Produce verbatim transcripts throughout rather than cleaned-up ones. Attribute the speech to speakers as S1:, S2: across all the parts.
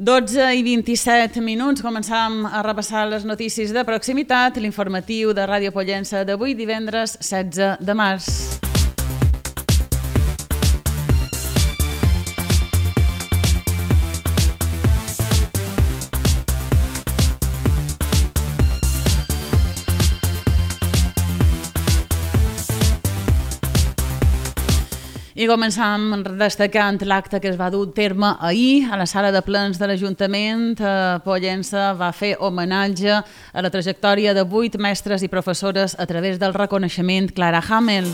S1: dotze i vint-i-set minuts, començam a repassar les notícies de proximitat, l'informatiu de Ràdio Pollença d'avui, divendres setze de març. I començam destacant l'acte que es va dur a terme ahir a la sala de plens de l'Ajuntament. Pollença va fer homenatge a la trajectòria de vuit mestres i professores a través del reconeixement Clara Hamel.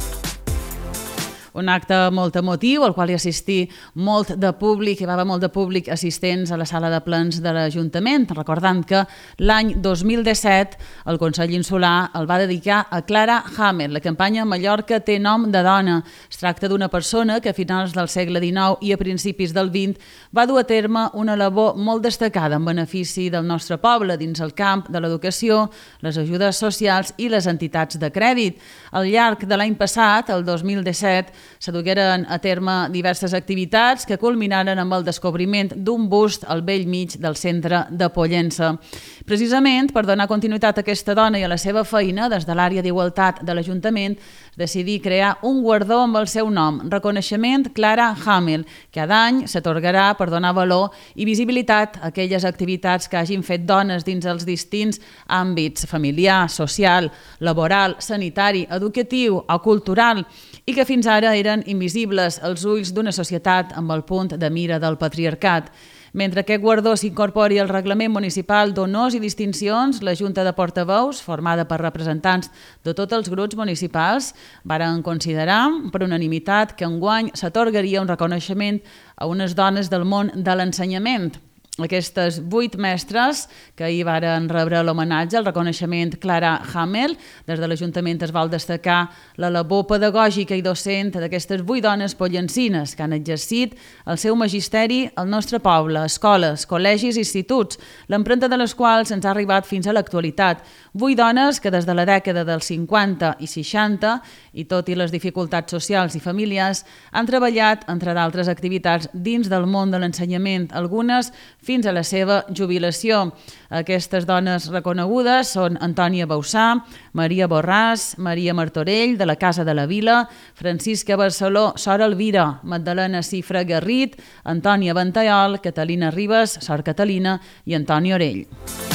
S1: Un acte molt emotiu, al qual hi assistí molt de públic, hi va haver molt de públic assistents a la sala de plens de l'Ajuntament, recordant que l'any dos mil disset el Consell Insular el va dedicar a Clara Hamel. La campanya Mallorca té nom de dona. Es tracta d'una persona que a finals del segle dinou i a principis del vint va dur a terme una labor molt destacada en benefici del nostre poble dins el camp de l'educació, les ajudes socials i les entitats de crèdit. Al llarg de l'any passat, el dos mil disset, se dugueren a terme diverses activitats que culminaren amb el descobriment d'un bust al bell mig del centre de Pollença. Precisament per donar continuïtat a aquesta dona i a la seva feina, des de l'àrea d'igualtat de l'Ajuntament, decidí crear un guardó amb el seu nom, Reconeixement Clara Hamel. Cada any s'atorgarà per donar valor i visibilitat a aquelles activitats que hagin fet dones dins els distints àmbits familiar, social, laboral, sanitari, educatiu o cultural i que fins ara eren invisibles als ulls d'una societat amb el punt de mira del patriarcat. Mentre aquest guardó s'incorpori al Reglament Municipal d'Honors i Distincions, la Junta de Portaveus, formada per representants de tots els grups municipals, varen considerar per unanimitat que enguany s'atorgaria un reconeixement a unes dones del món de l'ensenyament. Aquestes vuit mestres que ahir varen rebre l'homenatge, el reconeixement Clara Hamel, des de l'Ajuntament es vol destacar la labor pedagògica i docent d'aquestes vuit dones pollencines que han exercit el seu magisteri al nostre poble, escoles, col·legis i instituts, l'empremta de les quals ens ha arribat fins a l'actualitat. Vuit dones que des de la dècada dels cinquanta i seixanta, i tot i les dificultats socials i familiars, han treballat, entre d'altres activitats, dins del món de l'ensenyament, algunes fins a la seva jubilació. Aquestes dones reconegudes són Antònia Bausà, Maria Borràs, Maria Martorell, de la Casa de la Vila, Francisca Barceló, Sor Elvira, Magdalena Cifra Garrit, Antònia Ventallol, Catalina Ribes, Sor Catalina i Antoni Orell.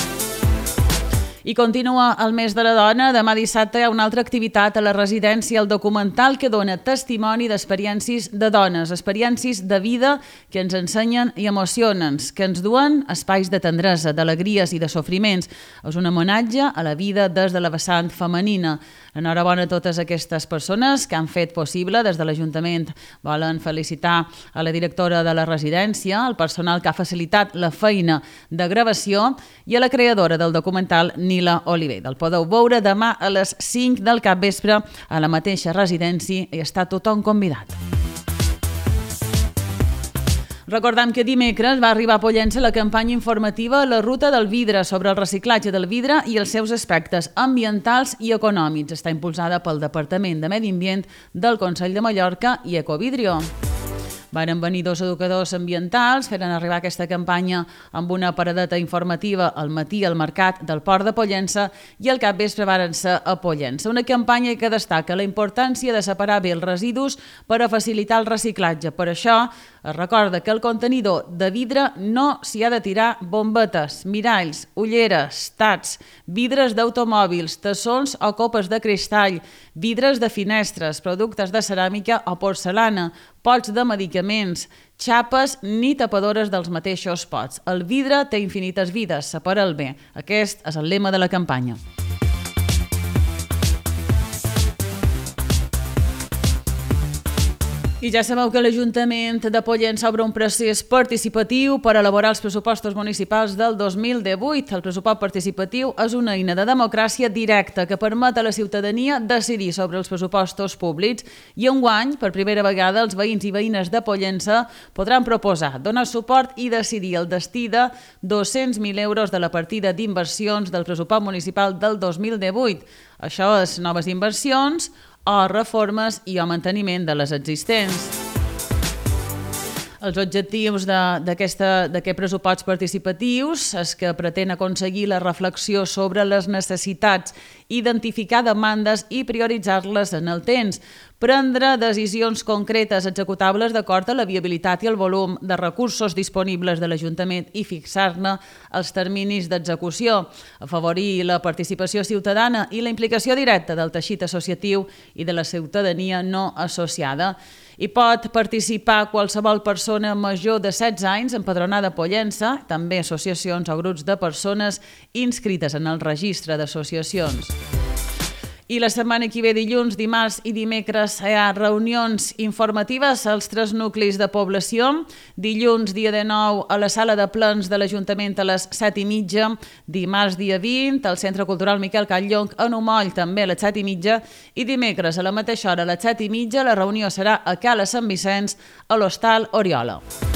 S1: I continua el mes de la dona. Demà dissabte hi ha una altra activitat a la residència El Documental que dona testimoni d'experiències de dones, experiències de vida que ens ensenyen i emocionen, que ens duen espais de tendresa, d'alegries i de sofriments. És un homenatge a la vida des de la vessant femenina. Enhorabona a totes aquestes persones que han fet possible. Des de l'Ajuntament volen felicitar a la directora de la residència, al personal que ha facilitat la feina de gravació i a la creadora del documental, Nila Oliver. El podeu veure demà a les cinc del capvespre a la mateixa residència i està tothom convidat. Recordem que dimecres va arribar a Pollença la campanya informativa La Ruta del Vidre sobre el reciclatge del vidre i els seus aspectes ambientals i econòmics. Està impulsada pel Departament de Medi Ambient del Consell de Mallorca i Ecovidrio. Varen venir dos educadors ambientals, feren arribar aquesta campanya amb una paradeta informativa al matí al mercat del Port de Pollença i al capvespre varen ser a Pollença. Una campanya que destaca la importància de separar bé els residus per a facilitar el reciclatge. Per això es recorda que el contenidor de vidre no s'hi ha de tirar bombetes, miralls, ulleres, tats, vidres d'automòbils, tassons o copes de cristall, vidres de finestres, productes de ceràmica o porcelana, pots de medicaments, xapes ni tapadores dels mateixos pots. El vidre té infinites vides, separa el bé. Aquest és el lema de la campanya. I ja sabeu que l'Ajuntament de Pollença obre un procés participatiu per elaborar els pressupostos municipals del dos mil divuit. El pressupost participatiu és una eina de democràcia directa que permet a la ciutadania decidir sobre els pressupostos públics i enguany, per primera vegada, els veïns i veïnes de Pollença podran proposar, donar suport i decidir el destí de dos-cents mil euros de la partida d'inversions del pressupost municipal del dos mil divuit. Això és noves inversions o reformes i o manteniment de les existents. Els objectius d'aquest pressupost participatius és que pretén aconseguir la reflexió sobre les necessitats, identificar demandes i prioritzar-les en el temps, prendre decisions concretes executables d'acord a la viabilitat i el volum de recursos disponibles de l'Ajuntament i fixar-ne els terminis d'execució, afavorir la participació ciutadana i la implicació directa del teixit associatiu i de la ciutadania no associada. Hi pot participar qualsevol persona major de setze anys empadronada a Pollença, també associacions o grups de persones inscrites en el registre d'associacions. I la setmana que ve, dilluns, dimarts i dimecres, hi ha reunions informatives als tres nuclis de població. Dilluns, dia dinou, a la sala de plens de l'Ajuntament a les set i mitja. Dimarts, dia vint, al Centre Cultural Miquel Catllonc, a Numoll, també a les set i mitja. I dimecres, a la mateixa hora, a les set i mitja, la reunió serà a Cala Sant Vicenç, a l'Hostal Oriola.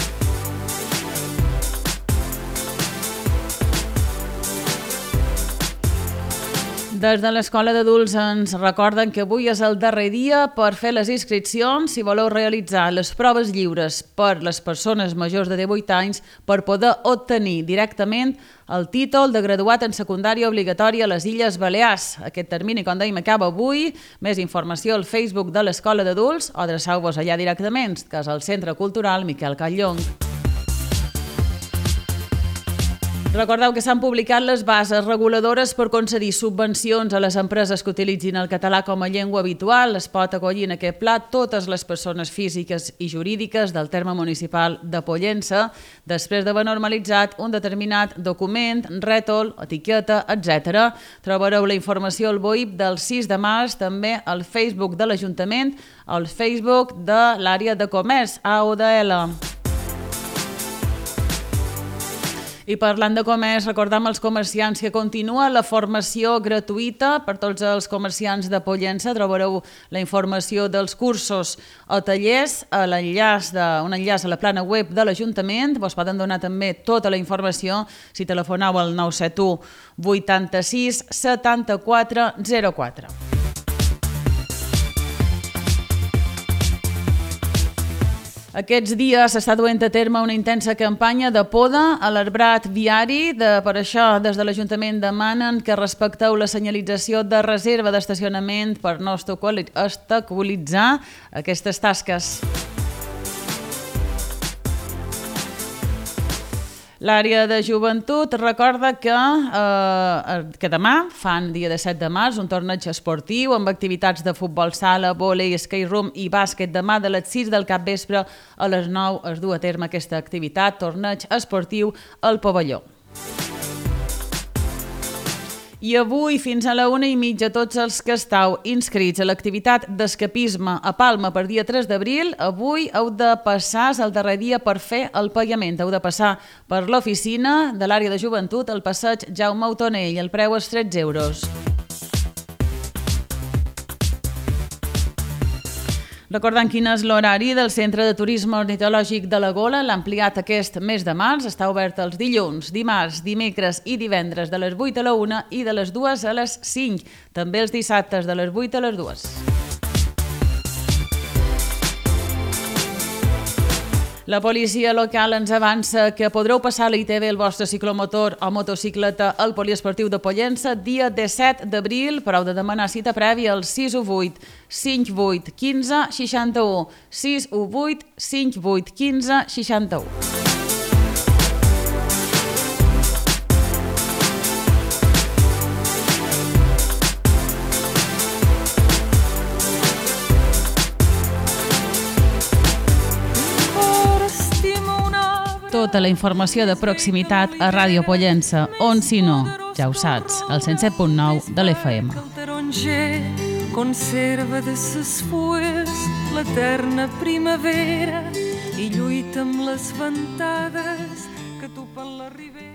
S1: Des de l'Escola d'Adults ens recorden que avui és el darrer dia per fer les inscripcions si voleu realitzar les proves lliures per les persones majors de divuit anys per poder obtenir directament el títol de graduat en secundària obligatòria a les Illes Balears. Aquest termini, com dèiem, acaba avui. Més informació al Facebook de l'Escola d'Adults o adreceu-vos allà directament, que és al Centre Cultural Miquel Catllonc. Recordeu que s'han publicat les bases reguladores per concedir subvencions a les empreses que utilitzin el català com a llengua habitual. Es pot acollir en aquest pla totes les persones físiques i jurídiques del terme municipal de Pollença, després d'haver normalitzat un determinat document, rètol, etiqueta, etcètera. Trobareu la informació al B O I P del sis de març, també al Facebook de l'Ajuntament, al Facebook de l'àrea de comerç, A O D L. I parlant de comerç, recordem als comerciants que continua la formació gratuïta per tots els comerciants de Pollença. Trobareu la informació dels cursos o tallers a l'enllaç de, un enllaç a la plana web de l'Ajuntament. Vos poden donar també tota la informació si telefoneu al nou set u vuitanta-sis setanta-quatre zero quatre. Aquests dies s'està duent a terme una intensa campanya de poda a l'arbrat viari. De, per això, des de l'Ajuntament demanen que respecteu la senyalització de reserva d'estacionament per no obstaculitzar aquestes tasques. L'àrea de joventut recorda que, eh, que demà fan, dia disset de març, un torneig esportiu amb activitats de futbol sala, vòlei, skate room i bàsquet. Demà de les sis del capvespre a les nou es du a terme aquesta activitat, torneig esportiu al pavelló. I avui, fins a la una i mitja, tots els que estàu inscrits a l'activitat d'escapisme a Palma per dia tres d'abril, avui heu de passar, és el darrer dia per fer el pagament. Heu de passar per l'oficina de l'àrea de joventut al passeig Jaume Autonell. El preu és tretze euros. Recordant quin és l'horari del Centre de Turisme Ornitològic de la Gola, l'ha ampliat aquest mes de març. Està obert els dilluns, dimarts, dimecres i divendres de les vuit a la una i de les dues a les cinc. També els dissabtes de les vuit a les dues. La policia local ens avança que podreu passar a la I T V el vostre ciclomotor o motocicleta al poliesportiu de Pollença dia disset d'abril, però heu de demanar cita prèvia al sis u vuit cinc vuit quinze seixanta-u, sis u vuit cinc vuit quinze seixanta-u. Tota la informació de proximitat a Ràdio Pollença, on si no, ja ho saps, al cent set punt nou de l'F M.
S2: El taronger conserva de ses fulles l'eterna primavera i lluita amb les ventades que topen la ribera.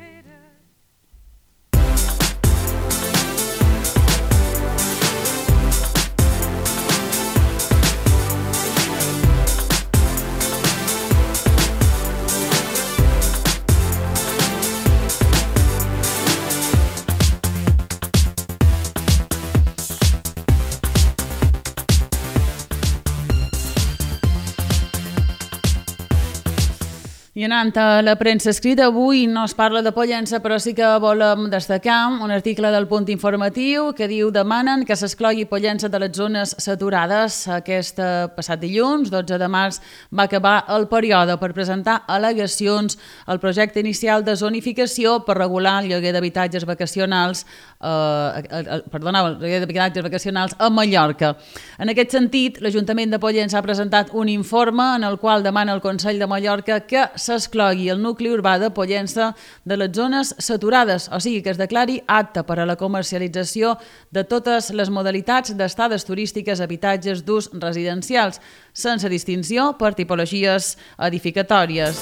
S1: I anant a la premsa escrita, avui no es parla de Pollença, però sí que volem destacar un article del Punt Informatiu que diu demanen que s'exclogui Pollença de les zones saturades. Aquest passat dilluns, dotze de març, va acabar el període per presentar al·legacions al projecte inicial de zonificació per regular el lloguer d'habitatges vacacionals, eh, eh, perdoneu, el lloguer d'habitatges vacacionals a Mallorca. En aquest sentit, l'Ajuntament de Pollença ha presentat un informe en el qual demana al Consell de Mallorca que s'exclogui el nucli urbà de Pollença de les zones saturades, o sigui que es declari apte per a la comercialització de totes les modalitats d'estades turístiques a habitatges d'ús residencials, sense distinció per tipologies edificatòries.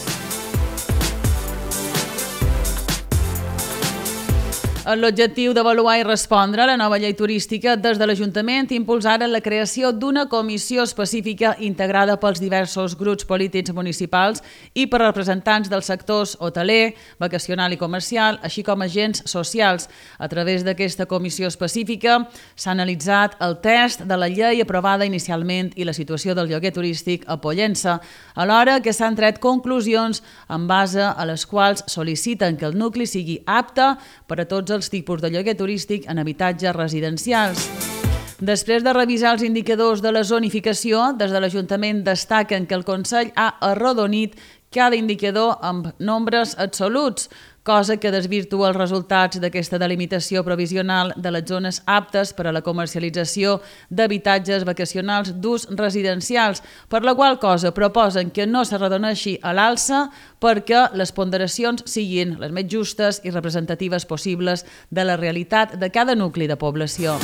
S1: L'objectiu d'avaluar i respondre a la nova llei turística des de l'Ajuntament impulsarà la creació d'una comissió específica integrada pels diversos grups polítics municipals i per representants dels sectors hoteler, vacacional i comercial, així com agents socials. A través d'aquesta comissió específica s'ha analitzat el test de la llei aprovada inicialment i la situació del lloguer turístic a Pollença, alhora que s'han tret conclusions en base a les quals sol·liciten que el nucli sigui apte per a tots els tipus de lloguer turístic en habitatges residencials. Després de revisar els indicadors de la zonificació, des de l'Ajuntament destaquen que el Consell ha arrodonit cada indicador amb nombres absoluts, cosa que desvirtua els resultats d'aquesta delimitació provisional de les zones aptes per a la comercialització d'habitatges vacacionals d'ús residencials, per la qual cosa proposen que no s'arredoneixi a l'alça perquè les ponderacions siguin les més justes i representatives possibles de la realitat de cada nucli de població.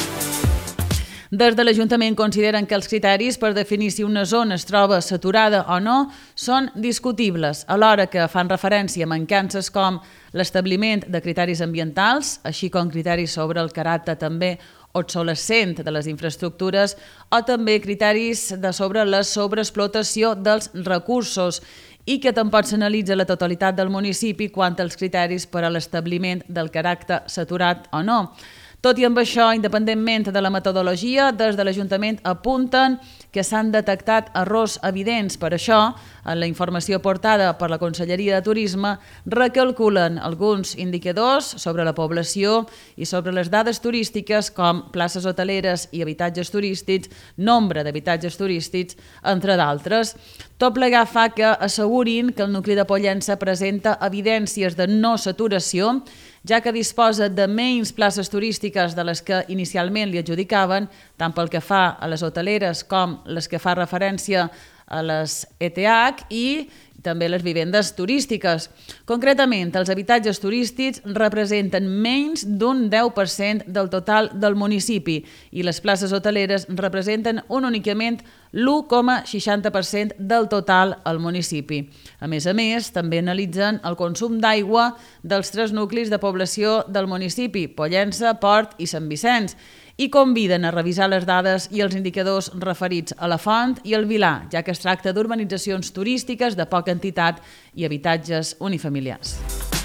S1: Des de l'Ajuntament consideren que els criteris per definir si una zona es troba saturada o no són discutibles, alhora que fan referència a mancances com l'establiment de criteris ambientals, així com criteris sobre el caràcter també obsolescent de les infraestructures o també criteris de sobre la sobreexplotació dels recursos i que tampoc s'analitza la totalitat del municipi quant als criteris per a l'establiment del caràcter saturat o no. Tot i amb això, independentment de la metodologia, des de l'Ajuntament apunten que s'han detectat errors evidents. Per això, en la informació portada per la Conselleria de Turisme, recalculen alguns indicadors sobre la població i sobre les dades turístiques com places hoteleres i habitatges turístics, nombre d'habitatges turístics, entre d'altres. Tot plegat fa que assegurin que el nucli de Pollença presenta evidències de no saturació, ja que disposa de menys places turístiques de les que inicialment li adjudicaven, tant pel que fa a les hoteleres com les que fa referència a les E T H i també les vivendes turístiques. Concretament, els habitatges turístics representen menys d'un deu per cent del total del municipi i les places hoteleres representen un únicament l'u coma seixanta per cent del total al municipi. A més a més, també analitzen el consum d'aigua dels tres nuclis de població del municipi, Pollença, Port i Sant Vicenç, i conviden a revisar les dades i els indicadors referits a la Font i al Vilar, ja que es tracta d'urbanitzacions turístiques de poca entitat i habitatges unifamiliars.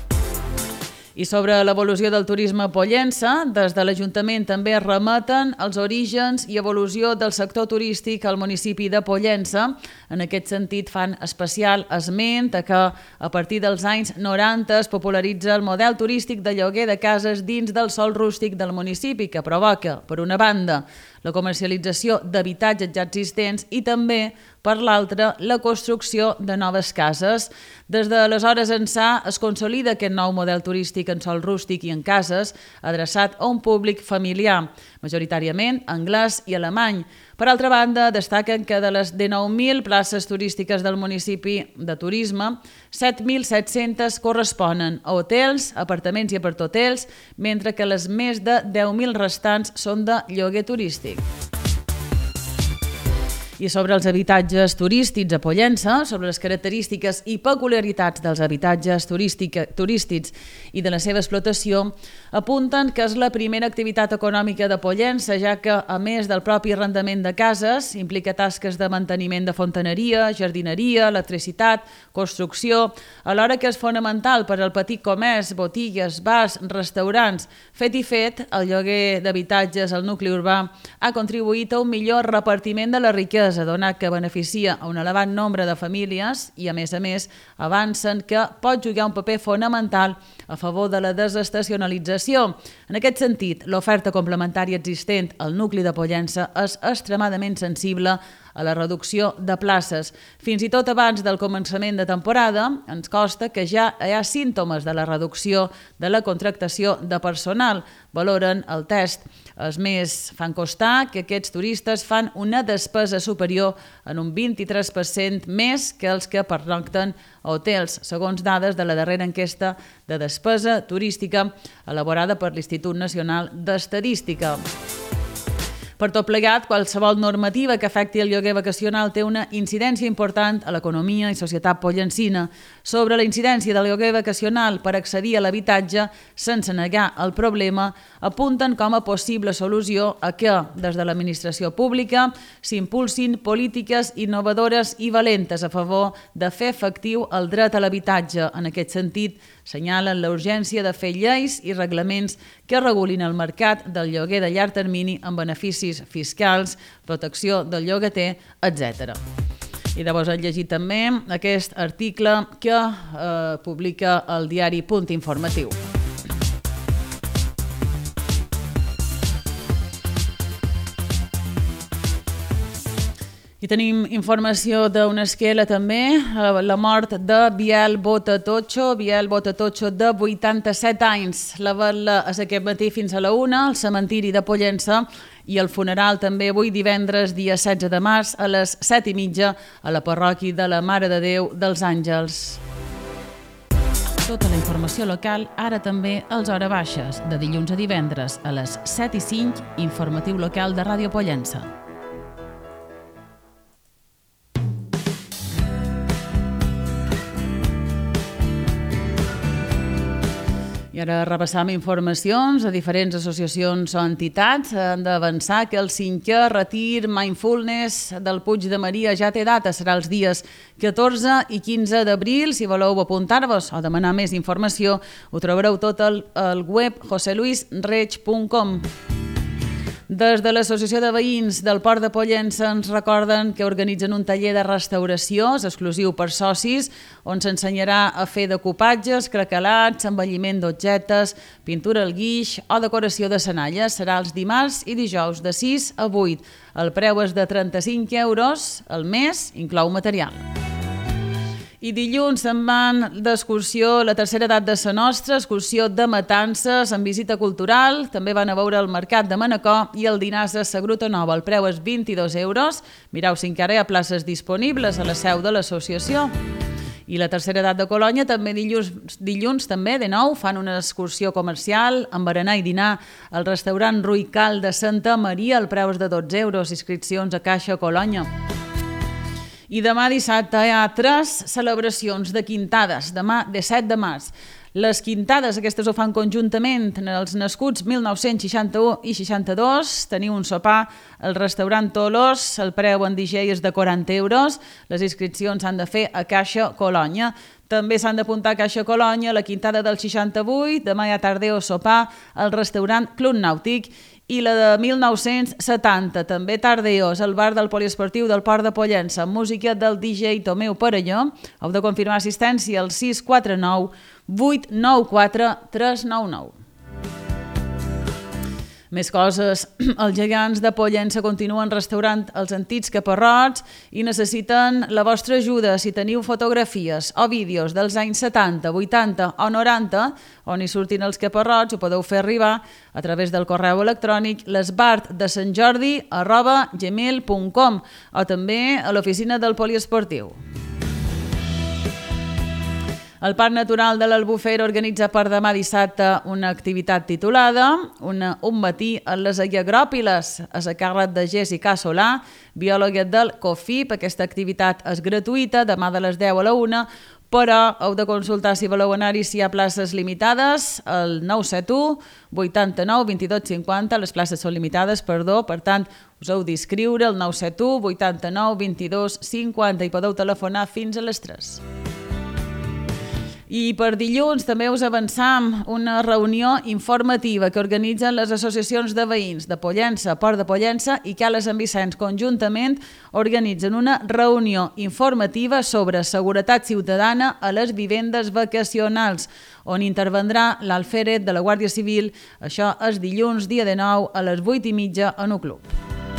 S1: I sobre l'evolució del turisme a Pollença, des de l'Ajuntament també remeten els orígens i evolució del sector turístic al municipi de Pollença. En aquest sentit, fan especial esment que a partir dels anys noranta es popularitza el model turístic de lloguer de cases dins del sòl rústic del municipi, que provoca, per una banda, la comercialització d'habitatges ja existents i també, per l'altra, la construcció de noves cases. Des d'aleshores ençà es consolida aquest nou model turístic en sòl rústic i en cases, adreçat a un públic familiar, majoritàriament anglès i alemany. Per altra banda, destaquen que de les dinou mil places turístiques del municipi de turisme, set mil set-centes corresponen a hotels, apartaments i apartahotels, mentre que les més de deu mil restants són de lloguer turístic. I sobre els habitatges turístics a Pollença, sobre les característiques i peculiaritats dels habitatges turístics i de la seva explotació, apunten que és la primera activitat econòmica de Pollença, ja que, a més del propi arrendament de cases, implica tasques de manteniment de fontaneria, jardineria, electricitat, construcció, alhora que és fonamental per al petit comerç, botigues, bars, restaurants. Fet i fet, el lloguer d'habitatges al nucli urbà ha contribuït a un millor repartiment de la riquesa despesa, donat que beneficia a un elevat nombre de famílies i, a més a més, avancen que pot jugar un paper fonamental a favor de la desestacionalització. En aquest sentit, l'oferta complementària existent al nucli de Pollença és extremadament sensible a la reducció de places. Fins i tot abans del començament de temporada ens consta que ja hi ha símptomes de la reducció de la contractació de personal. Valoren el test. És més, fan constar que aquests turistes fan una despesa superior en un vint-i-tres per cent més que els que pernocten a hotels, segons dades de la darrera enquesta de despesa turística elaborada per l'Institut Nacional d'Estadística. Per tot plegat, qualsevol normativa que afecti el lloguer vacacional té una incidència important a l'economia i societat pollencina. Sobre la incidència del lloguer vacacional per accedir a l'habitatge sense negar el problema, apunten com a possible solució a que, des de l'administració pública, s'impulsin polítiques innovadores i valentes a favor de fer efectiu el dret a l'habitatge. En aquest sentit, senyalen la urgència de fer lleis i reglaments que regulin el mercat del lloguer de llarg termini amb beneficis fiscals, protecció del llogater, etcètera. I llavors he llegit també aquest article que eh, publica el diari Punt Informatiu. I tenim informació d'una esquela també, la mort de Biel Botatotxo, Biel Botatotxo de vuitanta-set anys. La vetla és aquest matí fins a la una, al cementiri de Pollença, i el funeral també avui divendres, dia setze de març, a les set i mitja, a la parròquia de la Mare de Déu dels Àngels. Tota la informació local, ara també als Hora Baixes, de dilluns a divendres, a les set i cinc, informatiu local de Ràdio Pollença. I ara repassam informacions a diferents associacions o entitats. Han d'avançar que el cinquè retir Mindfulness del Puig de Maria ja té data, serà els dies catorze i quinze d'abril. Si voleu apuntar-vos o demanar més informació, ho trobareu tot al, al web joseluisreig punt com. Des de l'Associació de Veïns del Port de Pollença ens recorden que organitzen un taller de restauració exclusiu per socis, on s'ensenyarà a fer decupatges, craquelats, embelliment d'objectes, pintura al guix o decoració de senalles. Serà els dimarts i dijous de sis a vuit. El preu és de trenta-cinc euros al mes, inclou material. I dilluns se'n van d'excursió la tercera edat de sa nostra, excursió de matances amb visita cultural. També van a veure el mercat de Manacor i el dinar a sa Gruta Nova. El preu és vint-i-dos euros. Mireu si encara hi ha places disponibles a la seu de l'associació. I la tercera edat de Colònia també dilluns, dilluns també, de nou, fan una excursió comercial amb berenar i dinar al restaurant Ruical de Santa Maria. El preu és de dotze euros. Inscripcions a Caixa Colònia. I demà dissabte hi ha tres celebracions de quintades, demà disset de març. Les quintades, aquestes ho fan conjuntament els nascuts mil nou-cents seixanta-u i seixanta-dos. Teniu un sopar al restaurant Tolós, el preu en D J és de quaranta euros. Les inscripcions s'han de fer a Caixa Colònia. També s'han d'apuntar a Caixa Colònia, la quintada del seixanta-vuit, demà hi ha tardeu sopar al restaurant Club Nàutic. I la de mil nou-cents setanta, també tardeós, al bar del Poliesportiu del Port de Pollença, amb música del D J Tomeu Parelló. Heu de confirmar assistència al sis quatre nou vuit nou quatre tres nou nou. Més coses, els gegants de Pollença continuen restaurant els antics caparrots i necessiten la vostra ajuda. Si teniu fotografies o vídeos dels anys setanta, vuitanta o noranta, on hi surtin els caparrots, ho podeu fer arribar a través del correu electrònic l'esbartdesantjordi arroba gmail punt com o també a l'oficina del Poliesportiu. El Parc Natural de l'Albufera organitza per demà dissabte una activitat titulada una, Un matí a les Aglòpiles, a la càrrec de Jessica Solà, biòloga del COFIP. Aquesta activitat és gratuïta, demà de les deu a la una, però heu de consultar si voleu anar-hi si hi ha places limitades, el nou set u vuitanta-nou vint-i-dos cinquanta, les places són limitades, perdó, per tant, us heu d'inscriure el nou set u vuitanta-nou vint-i-dos cinquanta i podeu telefonar fins a les tres. I per dilluns també us avançam una reunió informativa que organitzen les associacions de veïns de Pollença, Port de Pollença i Cales Sant Vicenç. Conjuntament organitzen una reunió informativa sobre seguretat ciutadana a les vivendes vacacionals, on intervendrà l'alférez de la Guàrdia Civil. Això és dilluns, dia de nou, a les vuit i mitja en un club.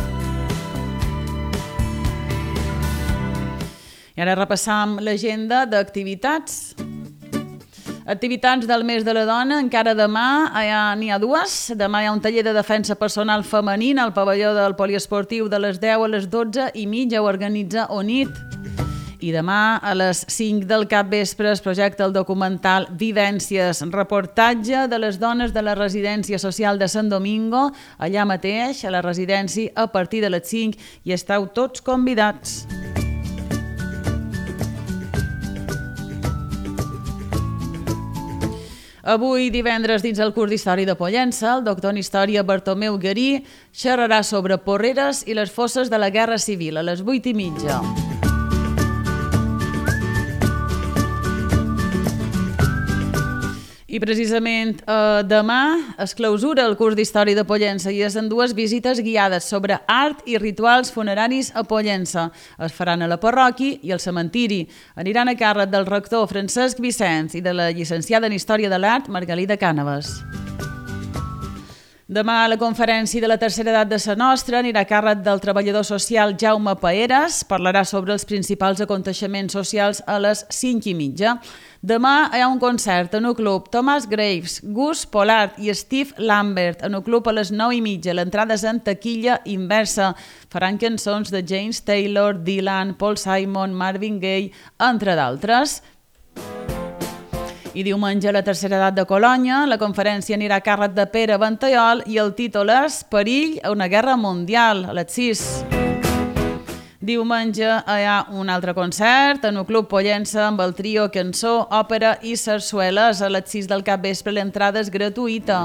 S1: I ara repassam l'agenda d'activitats. Activitats del mes de la dona, encara demà n'hi ha dues. Demà hi ha un taller de defensa personal femenina al pavelló del poliesportiu de les deu a les dotze i mitja, ho organitza O N I T. I demà a les cinc del capvespre es projecta el documental Vivències, reportatge de les dones de la residència social de Sant Domingo, allà mateix, a la residència, a partir de les cinc, i esteu tots convidats. Avui, divendres, dins el curs d'Història de Pollença, el doctor en Història Bartomeu Garí xerrarà sobre Porreres i les fosses de la Guerra Civil a les vuit i mitja. I precisament eh, demà es clausura el curs d'Història de Pollença i es en dues visites guiades sobre art i rituals funeraris a Pollença. Es faran a la parròquia i al cementiri. Aniran a càrrec del rector Francesc Vicenç i de la llicenciada en Història de l'Art Margalida Cànovas. Demà la conferència de la tercera edat de Sa Nostra anirà a càrrec del treballador social Jaume Paeres. Parlarà sobre els principals aconteixements socials a les cinc i mitja. Demà hi ha un concert en un club. Thomas Graves, Gus Pollard i Steve Lambert en un club a les nou i mitja. L'entrada és en taquilla inversa. Faran cançons de James Taylor, Dylan, Paul Simon, Marvin Gaye, entre d'altres. I diumenge a la tercera edat de Colònia, la conferència anirà a càrrec de Pere Ventallol i el títol és Perill a una guerra mundial, a les sis. Diumenge hi ha un altre concert en un club Pollença amb el trio Cançó, Òpera i Sarsueles a les sis del capvespre. L'entrada és gratuïta.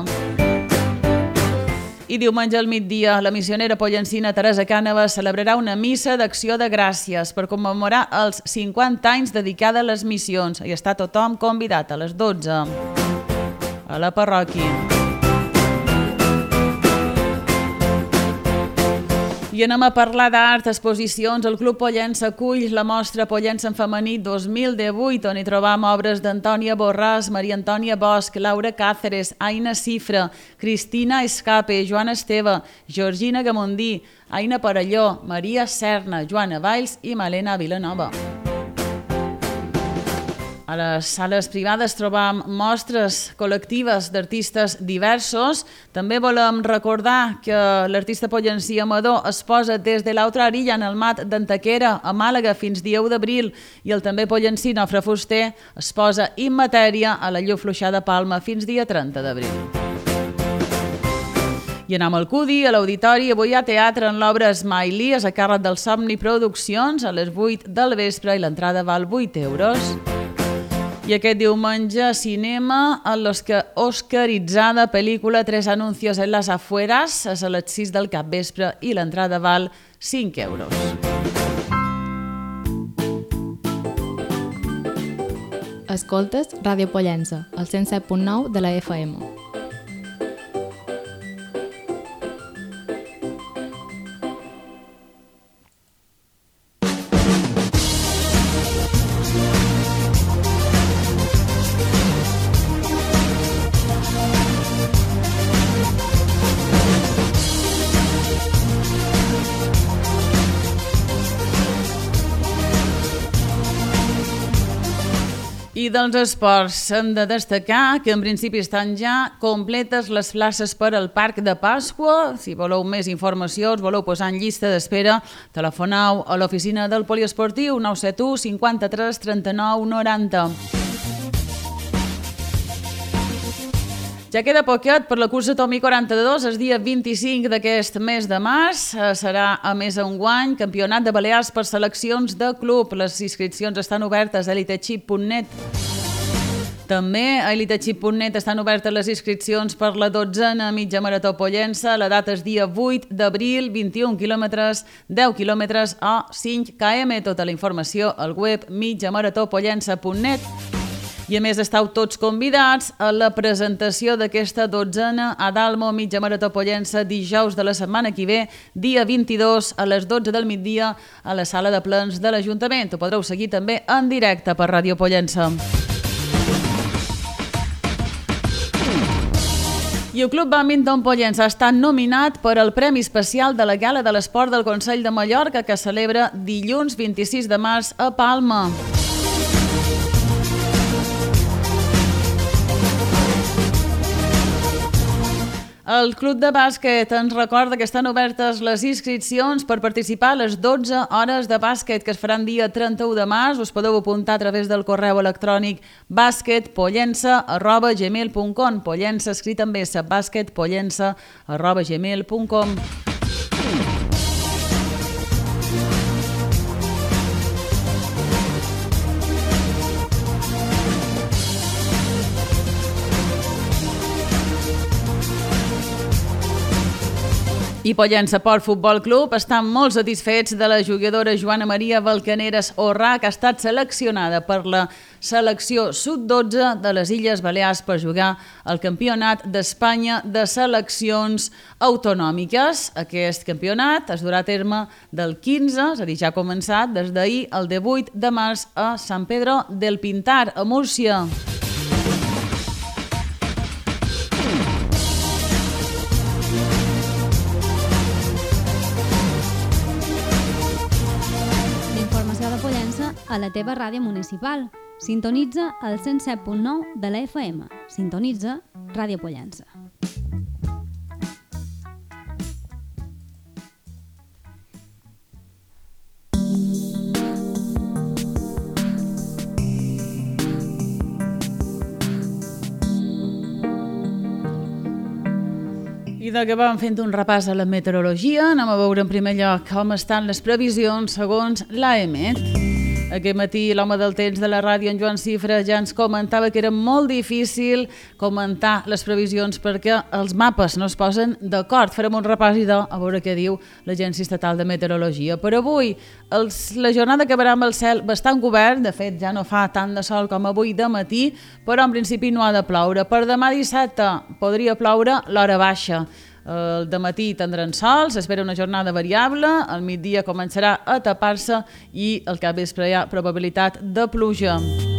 S1: I diumenge al migdia, la missionera pollencina Teresa Cànovas celebrarà una missa d'acció de gràcies per commemorar els cinquanta anys dedicada a les missions. Hi està tothom convidat a les dotze a la parròquia. I anem a parlar d'art, exposicions. El Club Pollença acull la mostra Pollença en femení dos mil divuit, on hi trobam obres d'Antònia Borràs, Maria Antònia Bosch, Laura Cáceres, Aina Cifra, Cristina Escape, Joana Esteve, Georgina Gamondí, Aina Parelló, Maria Serna, Joana Valls i Malena Vilanova. A les sales privades trobam mostres col·lectives d'artistes diversos. També volem recordar que l'artista pollencí Amador es posa des de l'altra orilla en el mat d'Antequera, a Màlaga, fins dia u d'abril, i el també pollencí Nofre Fuster es posa in matèria a la Llufluixà de Palma fins dia trenta d'abril. I anem al Cudi, a l'auditori. Avui hi ha teatre en l'obra Smiley, és a càrrec del Somni Produccions, a les vuit del vespre, i l'entrada val vuit euros. I aquest diumenge, cinema en l'oscaritzada pel·lícula Tres anuncios en las afueras, és a les sis del capvespre i l'entrada val cinc euros.
S3: Escoltes Ràdio Pollença, al cent set punt nou de la F M.
S1: I dels esports hem de destacar que en principi estan ja completes les places per al Parc de Pasqua. Si voleu més informació, us voleu posar en llista d'espera, telefoneu a l'oficina del poliesportiu nou set u cinquanta-tres trenta-nou noranta. Ja queda poquet per la cursa Tomí quaranta-dos, el dia vint-i-cinc d'aquest mes de març. Serà, a més, enguany, campionat de Balears per seleccions de club. Les inscripcions estan obertes a elitechip punt net. També a elitechip punt net estan obertes les inscripcions per la dotzena mitja marató Pollença. La data és dia vuit d'abril, vint-i-un quilòmetres, deu quilòmetres o cinc quilòmetres. Tota la informació al web mitjamaratopollença punt net. I a més estàu tots convidats a la presentació d'aquesta dotzena a Dalmo Mitja Marató Pollença dijous de la setmana que ve, dia vint-i-dos a les dotze del migdia a la sala de plens de l'Ajuntament. Ho podreu seguir també en directe per Ràdio Pollença. I el Club Bàdminton Pollença ha estat nominat per al Premi Especial de la Gala de l'Esport del Consell de Mallorca que celebra dilluns vint-i-sis de març a Palma. El Club de Bàsquet ens recorda que estan obertes les inscripcions per participar a les dotze hores de bàsquet que es faran dia trenta-u de març. Us podeu apuntar a través del correu electrònic basquetpollença arroba gmail punt com. Pollença escrit amb S, basquetpollença arroba gmail punt com. I Pollença Port Futbol Club estan molt satisfets de la jugadora Joana Maria Balcaneres Orrà, que ha estat seleccionada per la selecció sub dotze de les Illes Balears per jugar al Campionat d'Espanya de Seleccions Autonòmiques. Aquest campionat es durà a terme del quinze, és a dir, ja ha començat des d'ahir el divuit de març a Sant Pedro del Pintar, a Múrcia.
S4: A la teva ràdio municipal. Sintonitza el cent set punt nou de la F M. Sintonitza Ràdio Pollença.
S1: I de que vam fent un repàs a la meteorologia, anem a veure en primer lloc com estan les previsions segons l'A E M E T. Aquest matí l'home del temps de la ràdio, en Joan Cifra, ja ens comentava que era molt difícil comentar les previsions perquè els mapes no es posen d'acord. Farem un repàs i de, a veure què diu l'Agència Estatal de Meteorologia. Per avui, els, la jornada acabarà amb el cel bastant cobert, de fet ja no fa tant de sol com avui de matí, però en principi no ha de ploure. Per demà dissabte podria ploure l'hora baixa. El dematí tindran sol, s'espera una jornada variable, al migdia començarà a tapar-se i al capvespre hi ha probabilitat de pluja.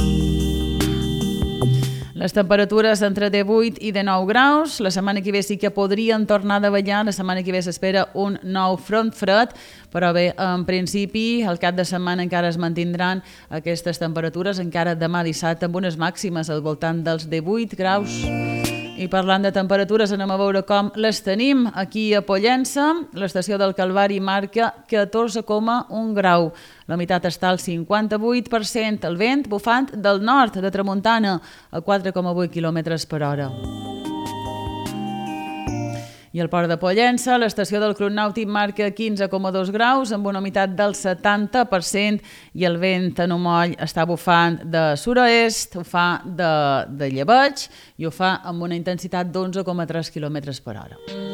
S1: Les temperatures entre divuit i dinou graus, la setmana que ve sí que podrien tornar a davallar, la setmana que ve s'espera un nou front fred, però bé, en principi, al cap de setmana encara es mantindran aquestes temperatures, encara demà dissabte amb unes màximes al voltant dels divuit graus. I parlant de temperatures, anem a veure com les tenim. Aquí a Pollença, l'estació del Calvari marca catorze coma un grau. La humitat està al cinquanta-vuit per cent. El vent bufant del nord, de tramuntana, a quatre coma vuit quilòmetres per hora. I al port de Pollença, l'estació del Club Nàutic marca quinze coma dos graus amb una humitat del setanta per cent i el vent en Umoll està bufant de sud-oest, ho fa de, de llebeig i ho fa amb una intensitat d'onze coma tres quilòmetres per hora.